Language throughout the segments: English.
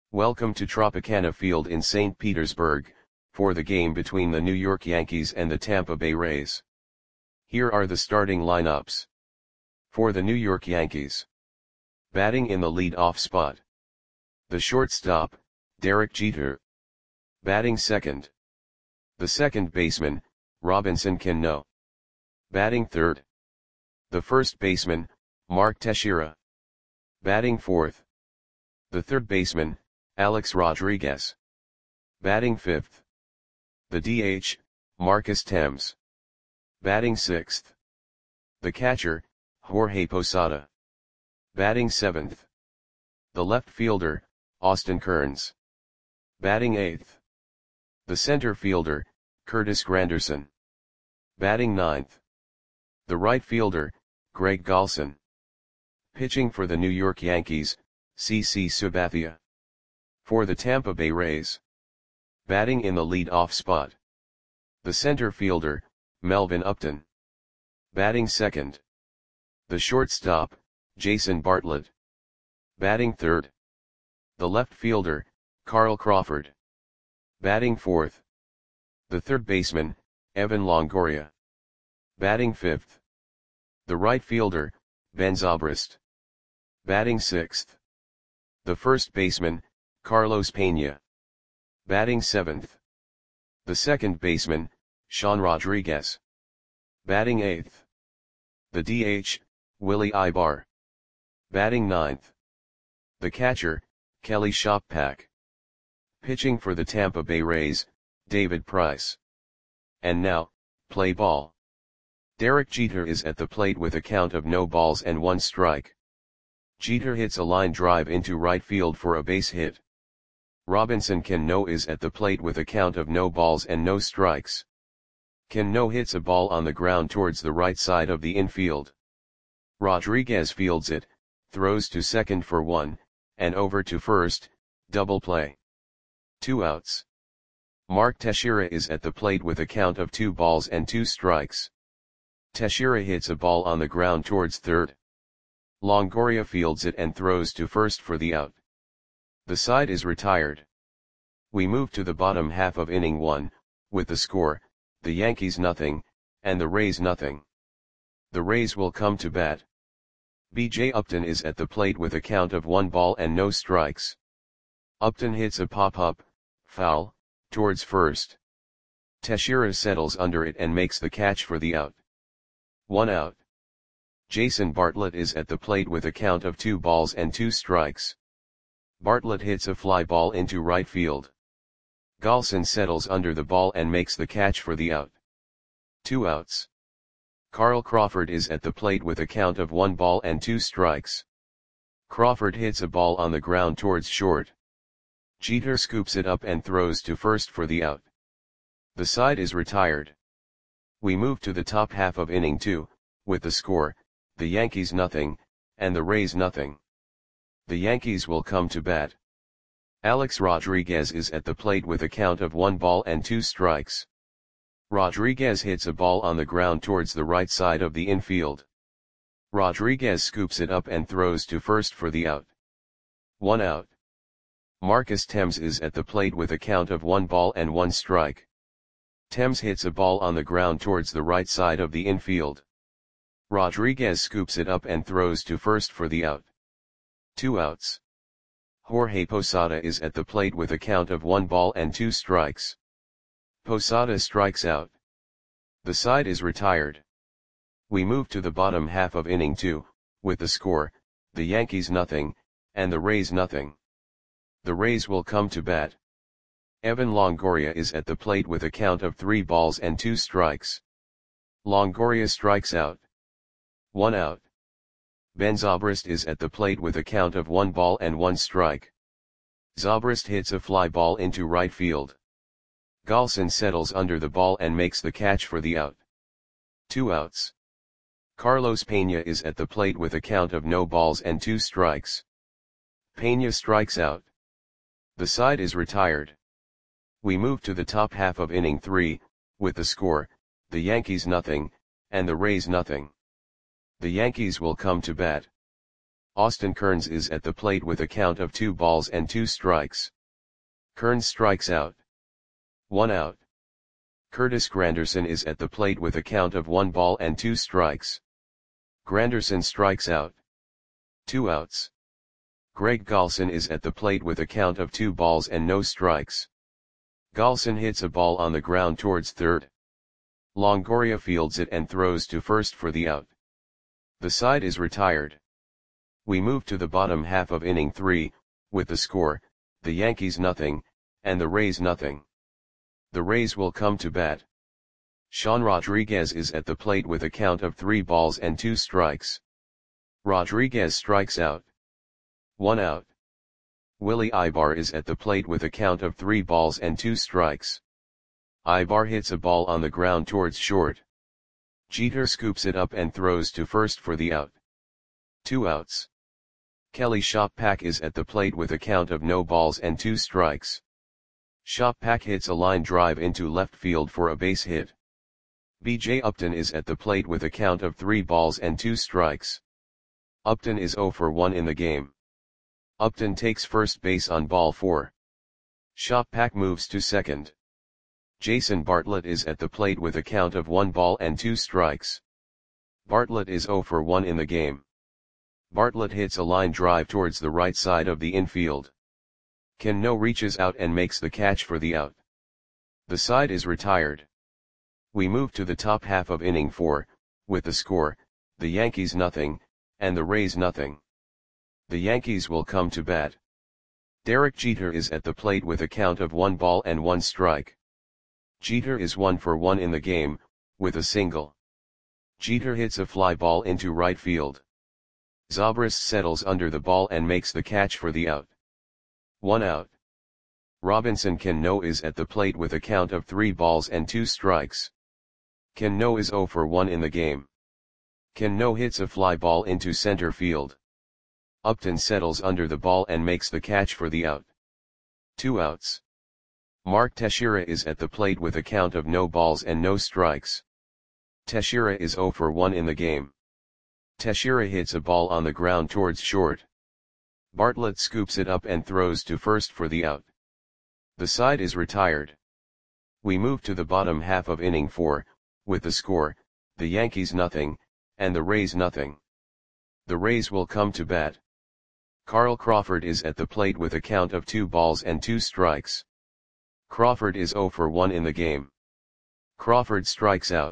Welcome to Tropicana Field in St. Petersburg, for the game between the New York Yankees and the Tampa Bay Rays. Here are the starting lineups. For the New York Yankees. Batting in the lead-off spot. The shortstop, Derek Jeter. Batting second. The second baseman, Robinson Cano. Batting third. The first baseman, Mark Teixeira. Batting fourth. The third baseman, Alex Rodriguez. Batting fifth. The DH, Marcus Thames. Batting sixth. The catcher, Jorge Posada. Batting seventh. The left fielder, Austin Kearns. Batting eighth. The center fielder, Curtis Granderson. Batting ninth. The right fielder, Greg Golson. Pitching for the New York Yankees, CC Sabathia. For the Tampa Bay Rays. Batting in the lead-off spot. The center fielder, Melvin Upton. Batting second. The shortstop, Jason Bartlett. Batting third. The left fielder, Carl Crawford. Batting fourth. The third baseman, Evan Longoria. Batting fifth. The right fielder, Ben Zobrist. Batting sixth. The first baseman, Carlos Pena. Batting seventh. The second baseman, Sean Rodriguez. Batting eighth. The DH, Willie Ibar. Batting ninth. The catcher, Kelly Shoppak. Pitching for the Tampa Bay Rays, David Price. And now, play ball. Derek Jeter is at the plate with a count of no balls and one strike. Jeter hits a line drive into right field for a base hit. Robinson Cano is at the plate with a count of no balls and no strikes. Cano hits a ball on the ground towards the right side of the infield. Rodriguez fields it, throws to second for one, and over to first, double play. 2 outs. Mark Teixeira is at the plate with a count of 2 balls and 2 strikes. Teixeira hits a ball on the ground towards third. Longoria fields it and throws to first for the out. The side is retired. We move to the bottom half of inning 1, with the score, the Yankees nothing, and the Rays nothing. The Rays will come to bat. B.J. Upton is at the plate with a count of 1 ball and no strikes. Upton hits a pop-up, foul, towards first. Teixeira settles under it and makes the catch for the out. 1 out. Jason Bartlett is at the plate with a count of 2 balls and 2 strikes. Bartlett hits a fly ball into right field. Golson settles under the ball and makes the catch for the out. 2 outs. Carl Crawford is at the plate with a count of 1 ball and 2 strikes. Crawford hits a ball on the ground towards short. Jeter scoops it up and throws to first for the out. The side is retired. We move to the top half of inning 2, with the score, the Yankees nothing, and the Rays nothing. The Yankees will come to bat. Alex Rodriguez is at the plate with a count of 1 ball and 2 strikes. Rodriguez hits a ball on the ground towards the right side of the infield. Rodriguez scoops it up and throws to first for the out. 1 out. Marcus Thames is at the plate with a count of 1 ball and 1 strike. Thames hits a ball on the ground towards the right side of the infield. Rodriguez scoops it up and throws to first for the out. 2 outs. Jorge Posada is at the plate with a count of 1 ball and 2 strikes. Posada strikes out. The side is retired. We move to the bottom half of inning 2, with the score, the Yankees nothing, and the Rays nothing. The Rays will come to bat. Evan Longoria is at the plate with a count of 3 balls and 2 strikes. Longoria strikes out. 1 out. Ben Zobrist is at the plate with a count of 1 ball and 1 strike. Zobrist hits a fly ball into right field. Golson settles under the ball and makes the catch for the out. 2 outs. Carlos Pena is at the plate with a count of no balls and 2 strikes. Pena strikes out. The side is retired. We move to the top half of inning 3, with the score, the Yankees nothing, and the Rays nothing. The Yankees will come to bat. Austin Kearns is at the plate with a count of 2 balls and 2 strikes. Kearns strikes out. 1 out. Curtis Granderson is at the plate with a count of 1 ball and 2 strikes. Granderson strikes out. 2 outs. Greg Golson is at the plate with a count of 2 balls and no strikes. Golson hits a ball on the ground towards third. Longoria fields it and throws to first for the out. The side is retired. We move to the bottom half of inning 3, with the score, the Yankees nothing, and the Rays nothing. The Rays will come to bat. Sean Rodriguez is at the plate with a count of 3 balls and 2 strikes. Rodriguez strikes out. 1 out. Willie Ibar is at the plate with a count of 3 balls and 2 strikes. Ibar hits a ball on the ground towards short. Jeter scoops it up and throws to first for the out. 2 outs. Kelly Shoppack is at the plate with a count of no balls and 2 strikes. Shoppack hits a line drive into left field for a base hit. B.J. Upton is at the plate with a count of 3 balls and 2 strikes. Upton is 0 for 1 in the game. Upton takes first base on ball 4. Shoppack moves to second. Jason Bartlett is at the plate with a count of 1 ball and 2 strikes. Bartlett is 0 for 1 in the game. Bartlett hits a line drive towards the right side of the infield. Cano reaches out and makes the catch for the out. The side is retired. We move to the top half of inning 4, with the score, the Yankees nothing, and the Rays nothing. The Yankees will come to bat. Derek Jeter is at the plate with a count of 1 ball and 1 strike. Jeter is 1 for 1 in the game, with a single. Jeter hits a fly ball into right field. Zobrist settles under the ball and makes the catch for the out. 1 out. Robinson Cano is at the plate with a count of 3 balls and 2 strikes. Cano is 0 for 1 in the game. Cano hits a fly ball into center field. Upton settles under the ball and makes the catch for the out. 2 outs. Mark Teixeira is at the plate with a count of no balls and no strikes. Teixeira is 0 for 1 in the game. Teixeira hits a ball on the ground towards short. Bartlett scoops it up and throws to first for the out. The side is retired. We move to the bottom half of inning 4, with the score, the Yankees nothing, and the Rays nothing. The Rays will come to bat. Carl Crawford is at the plate with a count of 2 balls and 2 strikes. Crawford is 0 for 1 in the game. Crawford strikes out.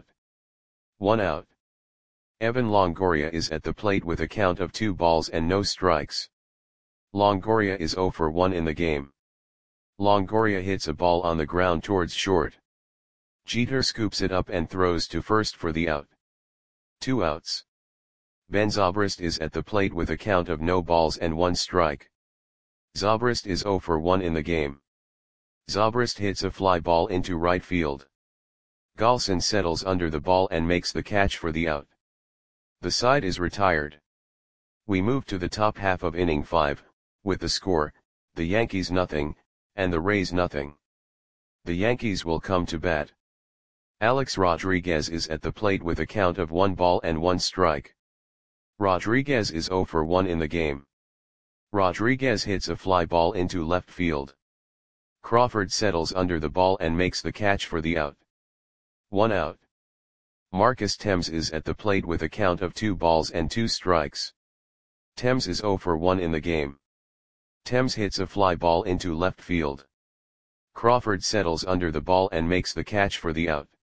1 out. Evan Longoria is at the plate with a count of 2 balls and no strikes. Longoria is 0 for 1 in the game. Longoria hits a ball on the ground towards short. Jeter scoops it up and throws to first for the out. 2 outs. Ben Zobrist is at the plate with a count of no balls and 1 strike. Zobrist is 0 for 1 in the game. Zobrist hits a fly ball into right field. Golson settles under the ball and makes the catch for the out. The side is retired. We move to the top half of inning 5, with the score, the Yankees nothing, and the Rays nothing. The Yankees will come to bat. Alex Rodriguez is at the plate with a count of 1 ball and 1 strike. Rodriguez is 0 for 1 in the game. Rodriguez hits a fly ball into left field. Crawford settles under the ball and makes the catch for the out. 1 out. Marcus Thames is at the plate with a count of 2 balls and 2 strikes. Thames is 0 for 1 in the game. Thames hits a fly ball into left field. Crawford settles under the ball and makes the catch for the out.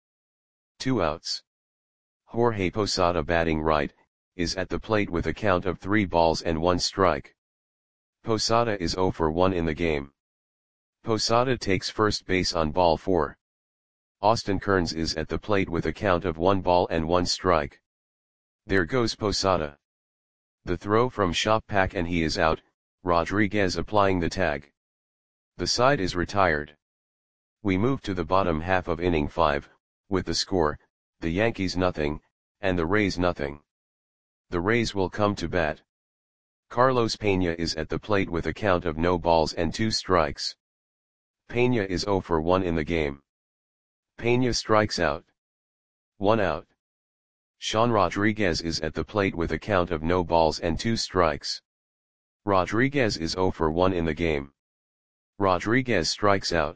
2 outs. Jorge Posada, batting right, is at the plate with a count of 3 balls and 1 strike. Posada is 0 for 1 in the game. Posada takes first base on ball 4. Austin Kearns is at the plate with a count of 1 ball and 1 strike. There goes Posada. The throw from Shoppack and he is out, Rodriguez applying the tag. The side is retired. We move to the bottom half of inning 5, with the score, the Yankees nothing, and the Rays nothing. The Rays will come to bat. Carlos Pena is at the plate with a count of no balls and 2 strikes. Pena is 0 for 1 in the game. Pena strikes out. 1 out. Sean Rodriguez is at the plate with a count of no balls and 2 strikes. Rodriguez is 0 for 1 in the game. Rodriguez strikes out.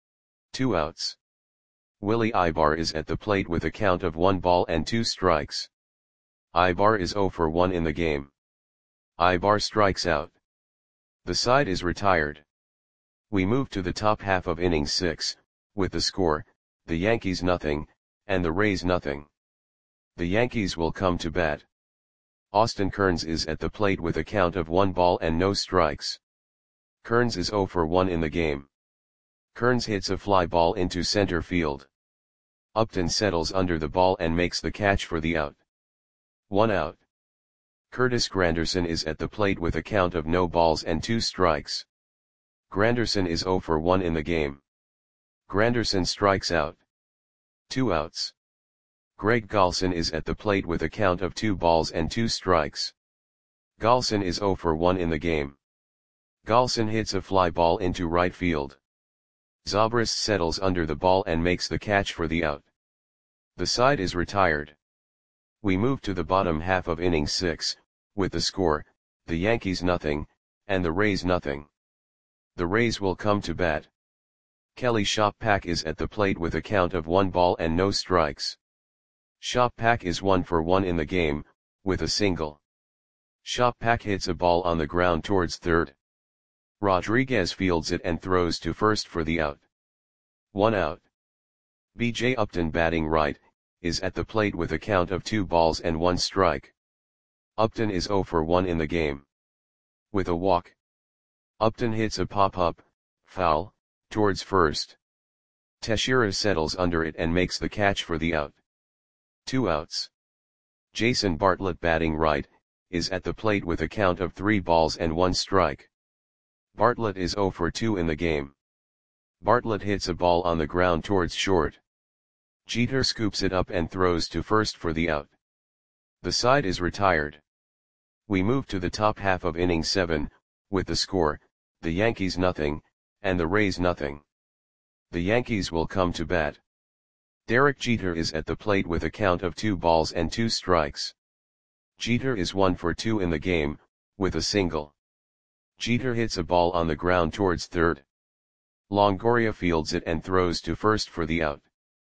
2 outs. Willie Ibar is at the plate with a count of 1 ball and 2 strikes. Ibar is 0 for 1 in the game. Ibar strikes out. The side is retired. We move to the top half of inning 6, with the score, the Yankees nothing, and the Rays nothing. The Yankees will come to bat. Austin Kearns is at the plate with a count of 1 ball and no strikes. Kearns is 0 for 1 in the game. Kearns hits a fly ball into center field. Upton settles under the ball and makes the catch for the out. 1 out. Curtis Granderson is at the plate with a count of no balls and 2 strikes. Granderson is 0 for 1 in the game. Granderson strikes out. 2 outs. Greg Golson is at the plate with a count of 2 balls and 2 strikes. Golson is 0 for 1 in the game. Golson hits a fly ball into right field. Zobrist settles under the ball and makes the catch for the out. The side is retired. We move to the bottom half of inning 6, with the score, the Yankees nothing, and the Rays nothing. The Rays will come to bat. Kelly Shoppak is at the plate with a count of 1 ball and no strikes. Shoppak is 1 for 1 in the game, with a single. Shoppak hits a ball on the ground towards third. Rodriguez fields it and throws to first for the out. 1 out. B.J. Upton batting right, is at the plate with a count of 2 balls and 1 strike. Upton is 0 for 1 in the game. With a walk. Upton hits a pop-up, foul, towards first. Teixeira settles under it and makes the catch for the out. 2 outs. Jason Bartlett batting right, is at the plate with a count of 3 balls and 1 strike. Bartlett is 0 for 2 in the game. Bartlett hits a ball on the ground towards short. Jeter scoops it up and throws to first for the out. The side is retired. We move to the top half of inning 7, with the score, the Yankees nothing, and the Rays nothing. The Yankees will come to bat. Derek Jeter is at the plate with a count of 2 balls and 2 strikes. Jeter is 1 for 2 in the game, with a single. Jeter hits a ball on the ground towards third. Longoria fields it and throws to first for the out.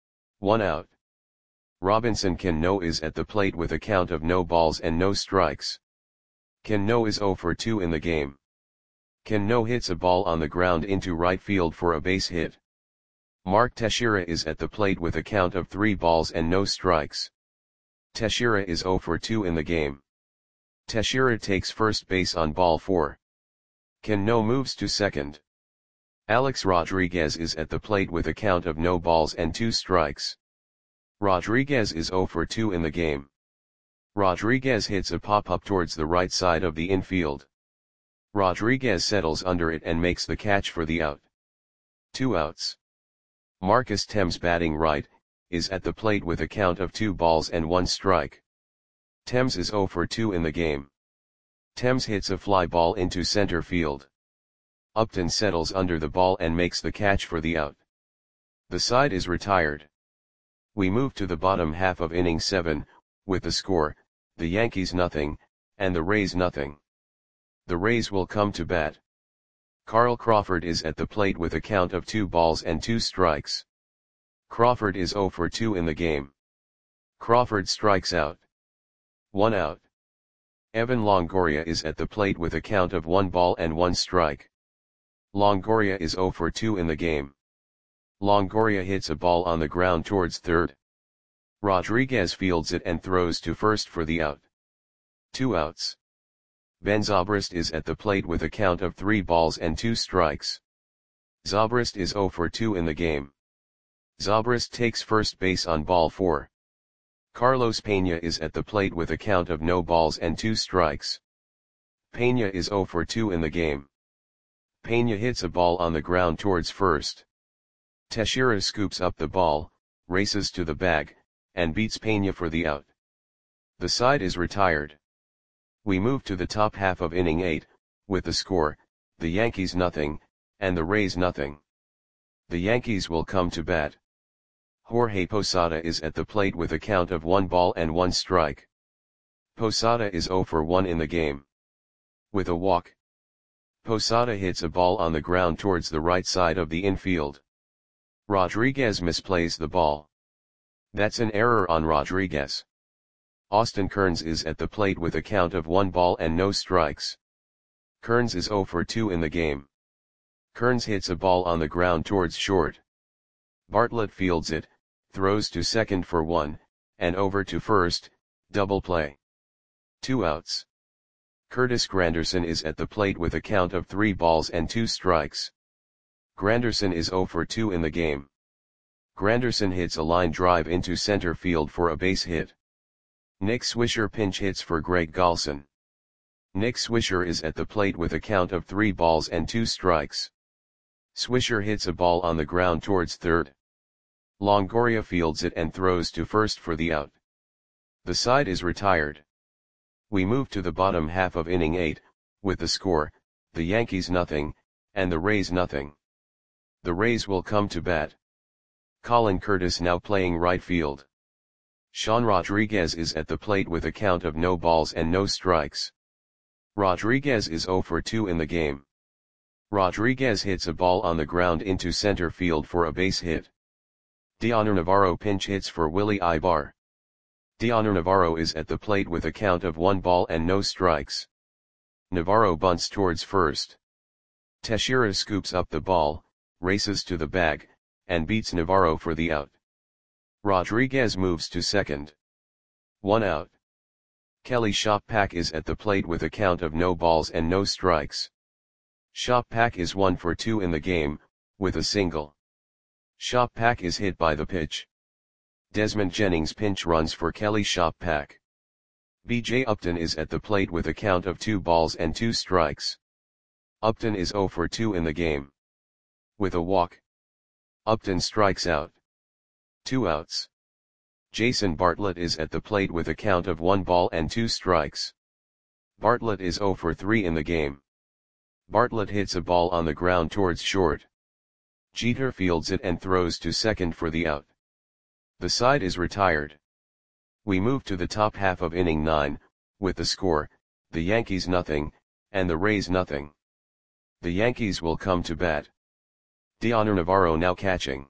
1 out. Robinson Cano is at the plate with a count of no balls and no strikes. Cano is 0 for 2 in the game. Cano hits a ball on the ground into right field for a base hit. Mark Teixeira is at the plate with a count of 3 balls and no strikes. Teixeira is 0 for 2 in the game. Teixeira takes first base on ball 4. Cano moves to second. Alex Rodriguez is at the plate with a count of no balls and 2 strikes. Rodriguez is 0 for 2 in the game. Rodriguez hits a pop-up towards the right side of the infield. Rodriguez settles under it and makes the catch for the out. 2 outs. Marcus Thames batting right, is at the plate with a count of 2 balls and 1 strike. Thames is 0 for 2 in the game. Thames hits a fly ball into center field. Upton settles under the ball and makes the catch for the out. The side is retired. We move to the bottom half of inning 7, with the score, the Yankees nothing, and the Rays nothing. The Rays will come to bat. Carl Crawford is at the plate with a count of 2 balls and 2 strikes. Crawford is 0 for 2 in the game. Crawford strikes out. 1 out. Evan Longoria is at the plate with a count of 1 ball and 1 strike. Longoria is 0 for 2 in the game. Longoria hits a ball on the ground towards third. Rodriguez fields it and throws to first for the out. 2 outs. Ben Zobrist is at the plate with a count of 3 balls and 2 strikes. Zobrist is 0 for 2 in the game. Zobrist takes first base on ball 4. Carlos Pena is at the plate with a count of no balls and 2 strikes. Pena is 0 for 2 in the game. Pena hits a ball on the ground towards first. Teixeira scoops up the ball, races to the bag, and beats Pena for the out. The side is retired. We move to the top half of inning 8, with the score, the Yankees nothing, and the Rays nothing. The Yankees will come to bat. Jorge Posada is at the plate with a count of 1 ball and 1 strike. Posada is 0 for 1 in the game. With a walk. Posada hits a ball on the ground towards the right side of the infield. Rodriguez misplays the ball. That's an error on Rodriguez. Austin Kearns is at the plate with a count of 1 ball and no strikes. Kearns is 0 for 2 in the game. Kearns hits a ball on the ground towards short. Bartlett fields it, throws to second for 1, and over to first, double play. 2 outs. Curtis Granderson is at the plate with a count of 3 balls and 2 strikes. Granderson is 0 for 2 in the game. Granderson hits a line drive into center field for a base hit. Nick Swisher pinch hits for Greg Golson. Nick Swisher is at the plate with a count of 3 balls and 2 strikes. Swisher hits a ball on the ground towards third. Longoria fields it and throws to first for the out. The side is retired. We move to the bottom half of inning 8, with the score, the Yankees nothing, and the Rays nothing. The Rays will come to bat. Colin Curtis now playing right field. Sean Rodriguez is at the plate with a count of no balls and no strikes. Rodriguez is 0 for 2 in the game. Rodriguez hits a ball on the ground into center field for a base hit. Dioner Navarro pinch hits for Willie Ibar. Dioner Navarro is at the plate with a count of 1 ball and no strikes. Navarro bunts towards first. Teixeira scoops up the ball, races to the bag, and beats Navarro for the out. Rodriguez moves to second. 1 out. Kelly Shoppack is at the plate with a count of no balls and no strikes. Shoppack is 1 for 2 in the game, with a single. Shoppack is hit by the pitch. Desmond Jennings pinch runs for Kelly Shoppack. B.J. Upton is at the plate with a count of 2 balls and 2 strikes. Upton is 0 for 2 in the game. With a walk, Upton strikes out. 2 outs. Jason Bartlett is at the plate with a count of 1 ball and 2 strikes. Bartlett is 0 for 3 in the game. Bartlett hits a ball on the ground towards short. Jeter fields it and throws to second for the out. The side is retired. We move to the top half of inning 9, with the score, the Yankees nothing, and the Rays nothing. The Yankees will come to bat. Dioner Navarro now catching.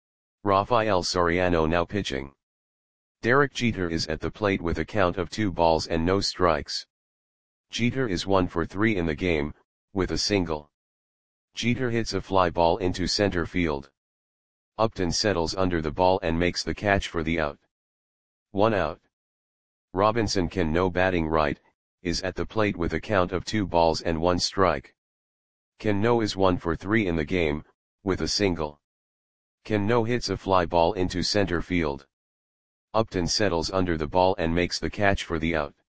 Rafael Soriano now pitching. Derek Jeter is at the plate with a count of 2 balls and no strikes. Jeter is 1 for 3 in the game, with a single. Jeter hits a fly ball into center field. Upton settles under the ball and makes the catch for the out. 1 out. Robinson Cano batting right, is at the plate with a count of 2 balls and 1 strike. Cano is 1 for 3 in the game, with a single. Cano hits a fly ball into center field. Upton settles under the ball and makes the catch for the out.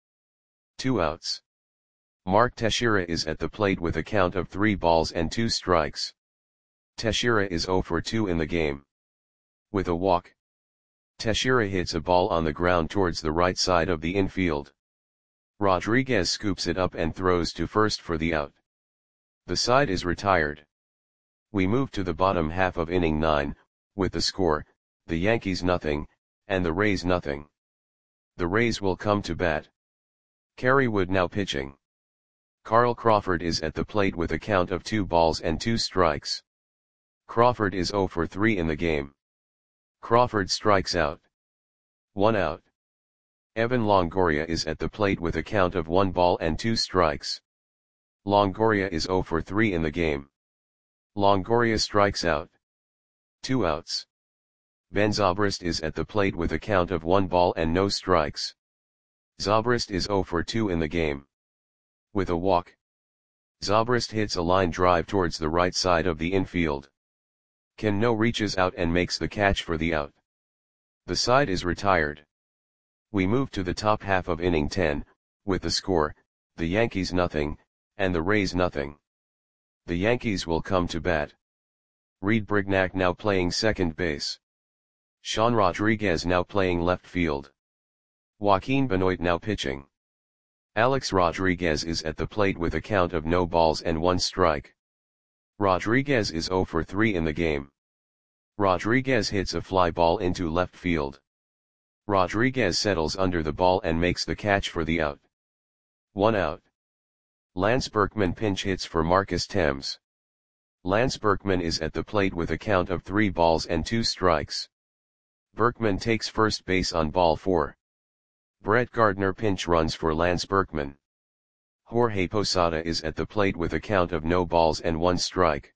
2 outs. Mark Teixeira is at the plate with a count of 3 balls and 2 strikes. Teixeira is 0 for 2 in the game. With a walk, Teixeira hits a ball on the ground towards the right side of the infield. Rodriguez scoops it up and throws to first for the out. The side is retired. We move to the bottom half of inning 9, with the score, the Yankees nothing, and the Rays nothing. The Rays will come to bat. Kerry Wood now pitching. Carl Crawford is at the plate with a count of 2 balls and 2 strikes. Crawford is 0 for 3 in the game. Crawford strikes out. 1 out. Evan Longoria is at the plate with a count of 1 ball and 2 strikes. Longoria is 0 for 3 in the game. Longoria strikes out. 2 outs. Ben Zobrist is at the plate with a count of 1 ball and no strikes. Zobrist is 0 for 2 in the game. With a walk, Zobrist hits a line drive towards the right side of the infield. Cano reaches out and makes the catch for the out. The side is retired. We move to the top half of inning 10, with the score, the Yankees nothing, and the Rays nothing. The Yankees will come to bat. Reed Brignac now playing second base. Sean Rodriguez now playing left field. Joaquin Benoit now pitching. Alex Rodriguez is at the plate with a count of no balls and 1 strike. Rodriguez is 0 for 3 in the game. Rodriguez hits a fly ball into left field. Rodriguez settles under the ball and makes the catch for the out. 1 out. Lance Berkman pinch hits for Marcus Thames. Lance Berkman is at the plate with a count of 3 balls and 2 strikes. Berkman takes first base on ball 4. Brett Gardner pinch runs for Lance Berkman. Jorge Posada is at the plate with a count of no balls and 1 strike.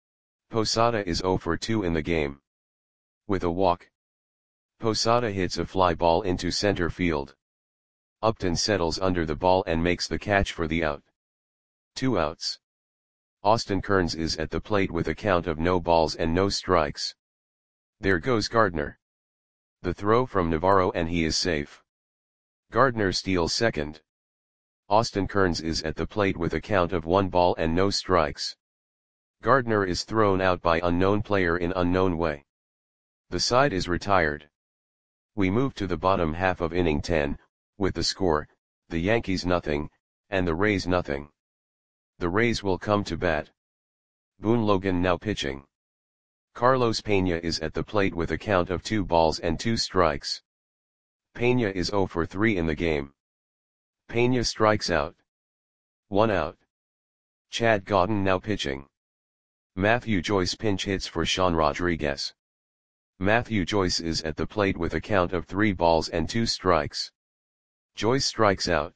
Posada is 0 for 2 in the game. With a walk, Posada hits a fly ball into center field. Upton settles under the ball and makes the catch for the out. 2 outs. Austin Kearns is at the plate with a count of no balls and no strikes. There goes Gardner. The throw from Navarro and he is safe. Gardner steals second. Austin Kearns is at the plate with a count of 1 ball and no strikes. Gardner is thrown out by unknown player in unknown way. The side is retired. We move to the bottom half of inning 10, with the score, the Yankees nothing, and the Rays nothing. The Rays will come to bat. Boone Logan now pitching. Carlos Pena is at the plate with a count of 2 balls and 2 strikes. Pena is 0 for 3 in the game. Pena strikes out. 1 out. Chad Godin now pitching. Matthew Joyce pinch hits for Sean Rodriguez. Matthew Joyce is at the plate with a count of 3 balls and 2 strikes. Joyce strikes out.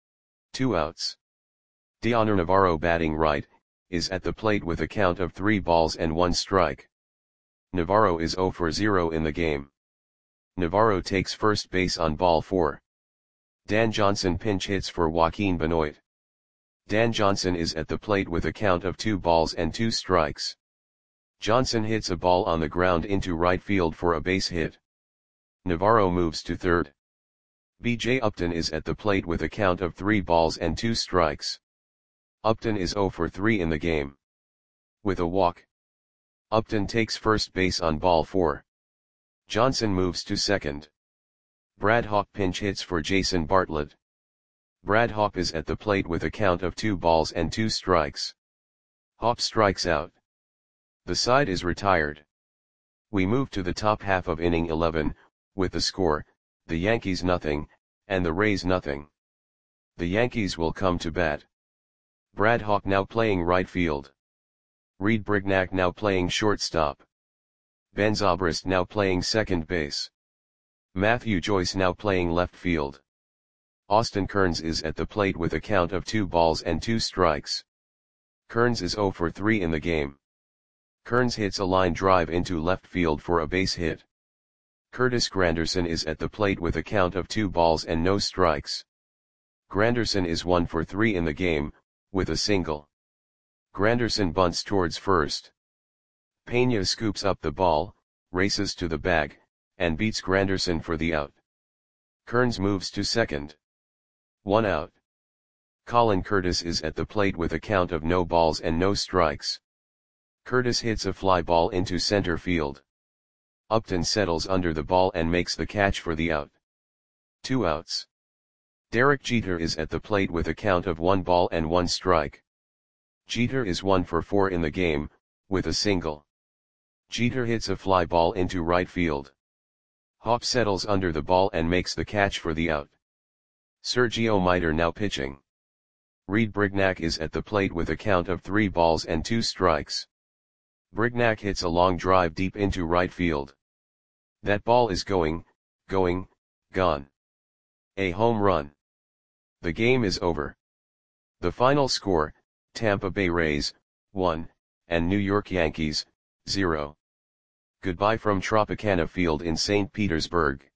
2 outs. Dioner Navarro batting right, is at the plate with a count of 3 balls and 1 strike. Navarro is 0 for 0 in the game. Navarro takes first base on ball 4. Dan Johnson pinch hits for Joaquin Benoit. Dan Johnson is at the plate with a count of 2 balls and 2 strikes. Johnson hits a ball on the ground into right field for a base hit. Navarro moves to third. B.J. Upton is at the plate with a count of 3 balls and 2 strikes. Upton is 0 for 3 in the game. With a walk, Upton takes first base on ball 4. Johnson moves to second. Brad Hawk pinch hits for Jason Bartlett. Brad Hawk is at the plate with a count of 2 balls and 2 strikes. Hawk strikes out. The side is retired. We move to the top half of inning 11, with the score, the Yankees nothing, and the Rays nothing. The Yankees will come to bat. Brad Hawk now playing right field. Reed Brignac now playing shortstop. Ben Zobrist now playing second base. Matthew Joyce now playing left field. Austin Kearns is at the plate with a count of 2 balls and 2 strikes. Kearns is 0 for 3 in the game. Kearns hits a line drive into left field for a base hit. Curtis Granderson is at the plate with a count of 2 balls and no strikes. Granderson is 1 for 3 in the game, with a single. Granderson bunts towards first. Pena scoops up the ball, races to the bag, and beats Granderson for the out. Kearns moves to second. 1 out. Colin Curtis is at the plate with a count of no balls and no strikes. Curtis hits a fly ball into center field. Upton settles under the ball and makes the catch for the out. 2 outs. Derek Jeter is at the plate with a count of 1 ball and 1 strike. Jeter is 1 for 4 in the game, with a single. Jeter hits a fly ball into right field. Hawk settles under the ball and makes the catch for the out. Sergio Miter now pitching. Reed Brignac is at the plate with a count of 3 balls and 2 strikes. Brignac hits a long drive deep into right field. That ball is gone. A home run. The game is over. The final score, Tampa Bay Rays, 1, and New York Yankees, 0. Goodbye from Tropicana Field in St. Petersburg.